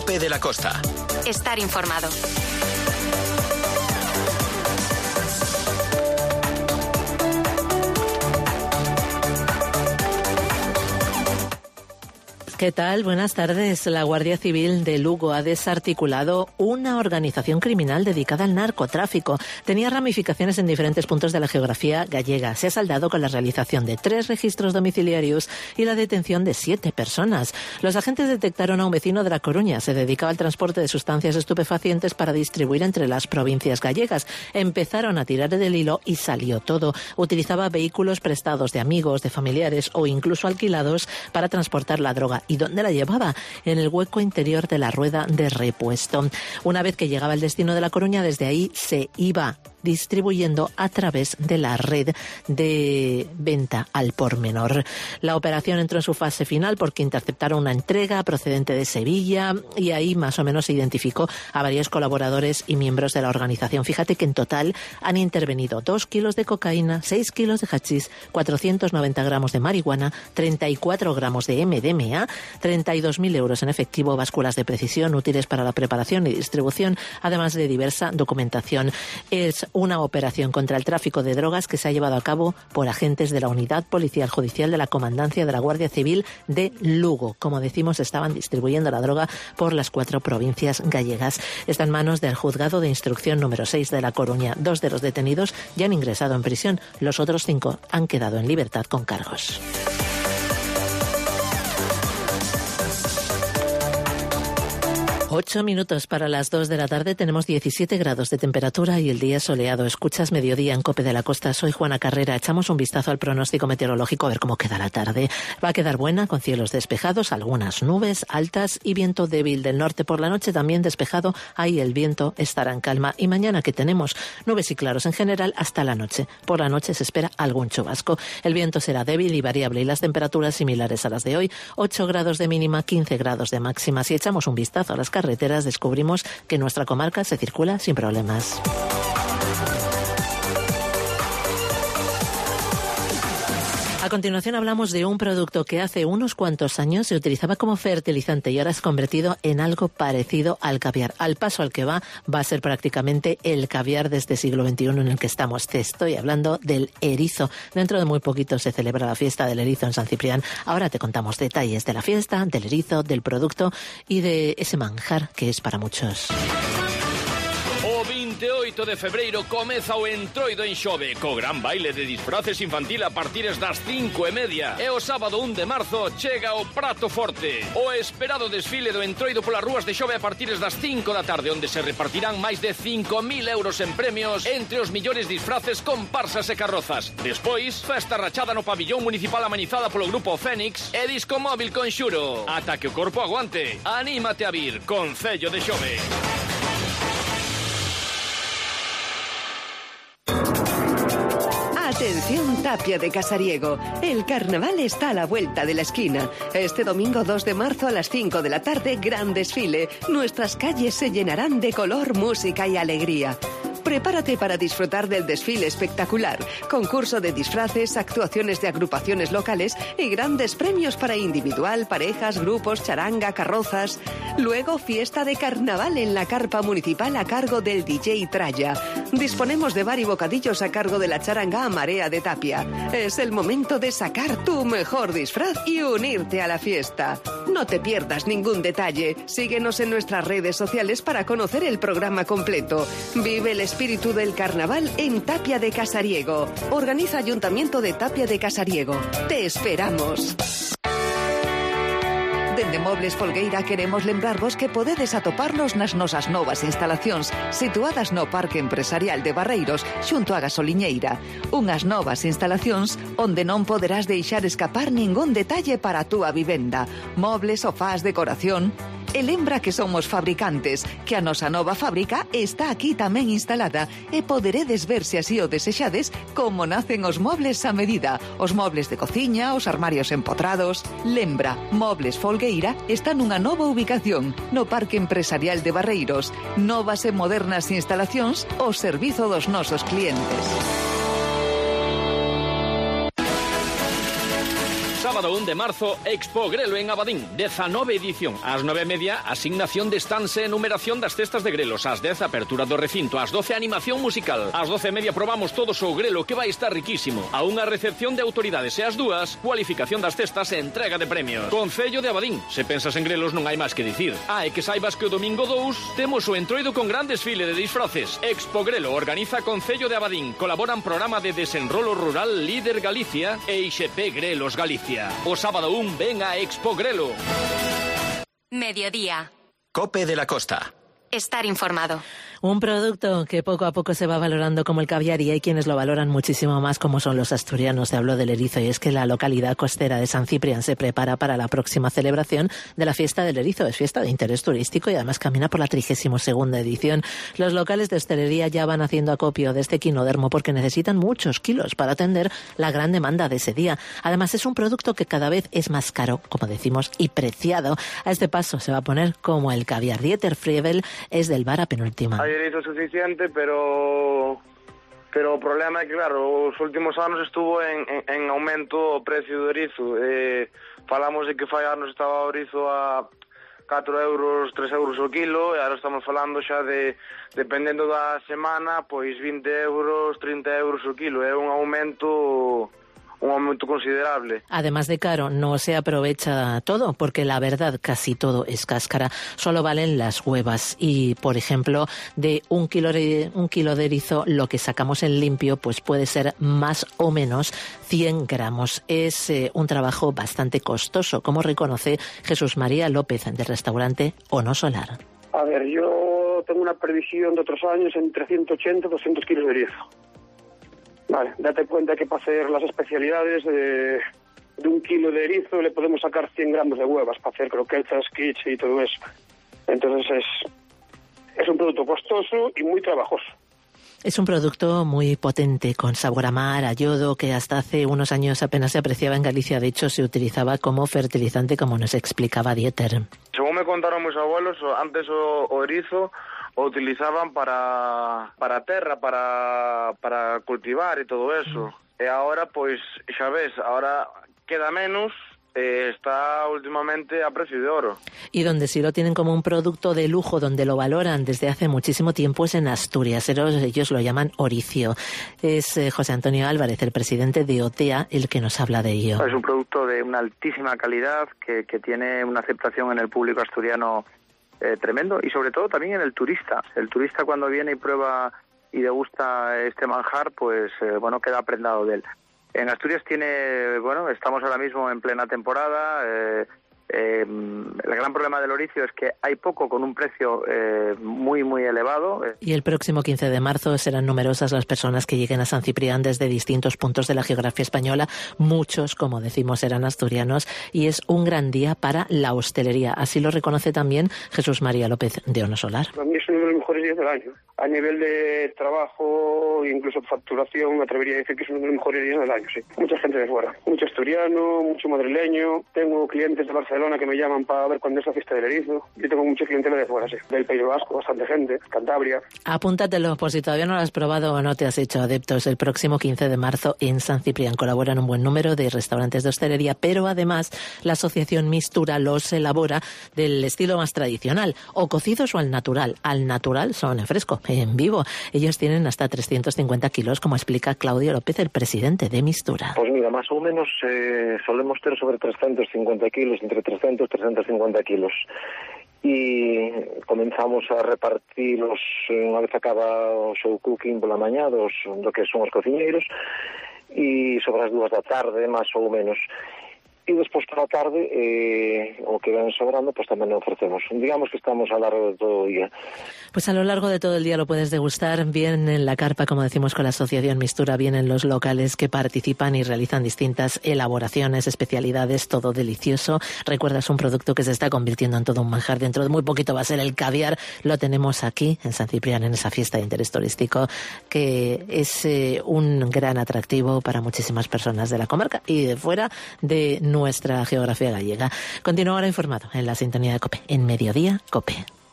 COPE de la Costa. Estar informado. ¿Qué tal? Buenas tardes. La Guardia Civil de Lugo ha desarticulado una organización criminal dedicada al narcotráfico. Tenía ramificaciones en diferentes puntos de la geografía gallega. Se ha saldado con la realización de 3 registros domiciliarios y la detención de 7 personas. Los agentes detectaron a un vecino de La Coruña. Se dedicaba al transporte de sustancias estupefacientes para distribuir entre las provincias gallegas. Empezaron a tirar del hilo y salió todo. Utilizaba vehículos prestados de amigos, de familiares o incluso alquilados para transportar la droga. ¿Y dónde la llevaba? En el hueco interior de la rueda de repuesto. Una vez que llegaba al destino de La Coruña, desde ahí se iba distribuyendo a través de la red de venta al por menor. La operación entró en su fase final porque interceptaron una entrega procedente de Sevilla y ahí más o menos se identificó a varios colaboradores y miembros de la organización. Fíjate que en total han intervenido 2 kilos de cocaína, 6 kilos de hachís, 490 gramos de marihuana, 34 gramos de MDMA, 32.000 euros en efectivo, básculas de precisión útiles para la preparación y distribución, además de diversa documentación. Es una operación contra el tráfico de drogas que se ha llevado a cabo por agentes de la Unidad Policial Judicial de la Comandancia de la Guardia Civil de Lugo. Como decimos, estaban distribuyendo la droga por las 4 provincias gallegas. Está en manos del Juzgado de Instrucción número 6 de La Coruña. 2 de los detenidos ya han ingresado en prisión. Los otros 5 han quedado en libertad con cargos. 8 minutos para las 2 de la tarde, tenemos 17 grados de temperatura y el día soleado. Escuchas Mediodía en COPE de la Costa, soy Juana Carrera. Echamos un vistazo al pronóstico meteorológico a ver cómo queda la tarde. Va a quedar buena, con cielos despejados, algunas nubes altas y viento débil del norte. Por la noche también despejado, ahí el viento estará en calma. Y mañana, que tenemos nubes y claros en general hasta la noche. Por la noche se espera algún chubasco. El viento será débil y variable y las temperaturas similares a las de hoy. 8 grados de mínima, 15 grados de máxima. Si echamos un vistazo a las carreteras, descubrimos que en nuestra comarca se circula sin problemas. A continuación hablamos de un producto que hace unos cuantos años se utilizaba como fertilizante y ahora es convertido en algo parecido al caviar. Al paso al que va a ser prácticamente el caviar de este siglo XXI en el que estamos. Te estoy hablando del erizo. Dentro de muy poquito se celebra la fiesta del erizo en San Ciprián. Ahora te contamos detalles de la fiesta, del erizo, del producto y de ese manjar que es para muchos. O 28 de febreiro comeza o Entroido en Xove, co gran baile de disfraces infantil a partir das 5:30. E o sábado 1 de marzo chega o prato forte, o esperado desfile do Entroido polas rúas de Xove a partir das 5 da tarde, onde se repartirán máis de 5.000 euros en premios entre os millores disfraces, comparsas e carrozas. Despois, festa rachada no pabillón municipal amenizada polo grupo Fénix e disco móvil con xuro. Ata que o corpo aguante. Anímate a vir, Concello de Xove. Atención Tapia de Casariego, el carnaval está a la vuelta de la esquina. Este domingo 2 de marzo a las 5 de la tarde, gran desfile. Nuestras calles se llenarán de color, música y alegría. Prepárate para disfrutar del desfile espectacular, concurso de disfraces, actuaciones de agrupaciones locales y grandes premios para individual, parejas, grupos, charanga, carrozas. Luego, fiesta de carnaval en la carpa municipal a cargo del DJ Tralla. Disponemos de bar y bocadillos a cargo de la charanga Marea de Tapia. Es el momento de sacar tu mejor disfraz y unirte a la fiesta. No te pierdas ningún detalle. Síguenos en nuestras redes sociales para conocer el programa completo. Vive el espíritu del carnaval en Tapia de Casariego. Organiza Ayuntamiento de Tapia de Casariego. Te esperamos. Dende Mobles Folgueira queremos lembrarvos que podedes atoparnos nas nosas novas instalacións situadas no Parque Empresarial de Barreiros xunto á gasoliñeira. Unhas novas instalacións onde non poderás deixar escapar ningún detalle para a túa vivenda. Mobles, sofás, decoración. E lembra que somos fabricantes, que a nosa nova fábrica está aquí tamén instalada e poderedes ver se así o desexades como nacen os mobles a medida, os mobles de cociña, os armarios empotrados. Lembra, Mobles Folgueira está nunha nova ubicación no Parque Empresarial de Barreiros, novas e modernas instalacións ao servizo dos nosos clientes. sábado 1 de marzo, Expo Grelo en Abadín, 19 edición. Ás 9:30, asignación de stands e enumeración das cestas de grelos. Ás 10, apertura do recinto. Ás 12, animación musical. Ás 12:30, probamos todos o grelo, que vai estar riquísimo. A unha recepción de autoridades e ás 2, cualificación das cestas e entrega de premios. Concello de Abadín. Se pensas en grelos non hai máis que dicir. E que saibas que o domingo 2 temos o entroido con gran desfile de disfraces. Expo Grelo organiza Concello de Abadín. Colaboran programa de desenrolo rural Líder Galicia e IXP Grelos Galicia. O sábado 1 ven a Expo Grelo. Mediodía. COPE de la Costa. Estar informado. Un producto que poco a poco se va valorando como el caviar, y hay quienes lo valoran muchísimo más, como son los asturianos. Te hablo del erizo, y es que la localidad costera de San Ciprián se prepara para la próxima celebración de la fiesta del erizo. Es fiesta de interés turístico y además camina por la 32ª edición. Los locales de hostelería ya van haciendo acopio de este quinodermo porque necesitan muchos kilos para atender la gran demanda de ese día. Además, es un producto que cada vez es más caro, como decimos, y preciado. A este paso se va a poner como el caviar. Dieter Friebel es del bar A Penúltima. Hai erizo suficiente, pero o problema é que, claro, os últimos anos estuvo en aumento o precio do erizo. Falamos de que fai anos estaba o erizo a 4 euros, 3 euros o kilo, e agora estamos falando xa de, dependendo da semana, pois 20 euros, 30 euros o kilo. É un aumento considerable. Además de caro, no se aprovecha todo, porque la verdad casi todo es cáscara. Solo valen las huevas y, por ejemplo, de un kilo de erizo, lo que sacamos en limpio pues puede ser más o menos 100 gramos. Es un trabajo bastante costoso, como reconoce Jesús María López del restaurante Ono Solar. A ver, yo tengo una previsión de otros años entre 180 y 200 kilos de erizo. Vale, date cuenta que para hacer las especialidades de un kilo de erizo le podemos sacar 100 gramos de huevas para hacer croquetas, quiche y todo eso. Entonces es un producto costoso y muy trabajoso. Es un producto muy potente, con sabor a mar, a yodo, que hasta hace unos años apenas se apreciaba en Galicia. De hecho, se utilizaba como fertilizante, como nos explicaba Dieter. Según me contaron mis abuelos, antes o erizo o utilizaban para terra, para cultivar e todo eso. E agora, pois, xa ves, ahora queda menos, está últimamente a precio de oro. Y donde sí lo tienen como un producto de lujo, donde lo valoran desde hace muchísimo tiempo, es en Asturias. Ellos lo llaman oricio. Es José Antonio Álvarez, el presidente de OTEA, el que nos habla de ello. Es un producto de una altísima calidad que tiene una aceptación en el público asturiano tremendo, y sobre todo también en el turista. El turista, cuando viene y prueba y degusta este manjar, pues queda prendado de él. En Asturias estamos ahora mismo en plena temporada. El gran problema del oricio es que hay poco con un precio muy, muy elevado. Y el próximo 15 de marzo serán numerosas las personas que lleguen a San Ciprián desde distintos puntos de la geografía española. Muchos, como decimos, serán asturianos, y es un gran día para la hostelería. Así lo reconoce también Jesús María López de Ono Solar. Para mí es uno de los mejores días del año. A nivel de trabajo, incluso facturación, me atrevería a decir que es uno de los mejores días del año, sí. Mucha gente de fuera, mucho asturiano, mucho madrileño. Tengo clientes de Barcelona que me llaman para ver cuándo es la fiesta del erizo. Yo tengo mucha clientela de fuera, sí. Del País Vasco, bastante gente, Cantabria. Apúntatelo, por si todavía no lo has probado o no te has hecho adeptos. El próximo 15 de marzo en San Ciprián colaboran un buen número de restaurantes de hostelería, pero además la asociación Mistura los elabora del estilo más tradicional, o cocidos o al natural. Al natural son en fresco, en vivo. Ellos tienen hasta 350 kilos, como explica Claudio López, el presidente de Mistura. Pues mira, más o menos solemos tener sobre 350 kilos, entre 300 y 350 kilos. Y comenzamos a repartirlos unha vez acaba o show cooking pola mañá do que son os cociñeiros, e sobre as 2 da tarde, máis ou menos. Y después por la tarde, o que van sobrando, pues también lo ofrecemos. Digamos que estamos a lo largo de todo el día. Pues a lo largo de todo el día lo puedes degustar, bien en la carpa, como decimos con la asociación Mistura, bien en los locales que participan y realizan distintas elaboraciones, especialidades, todo delicioso. Recuerda, es un producto que se está convirtiendo en todo un manjar. Dentro de muy poquito va a ser el caviar. Lo tenemos aquí en San Ciprián, en esa fiesta de interés turístico, que es un gran atractivo para muchísimas personas de la comarca y de fuera de nuestra geografía gallega. Continúa ahora informado en la sintonía de COPE, en Mediodía COPE.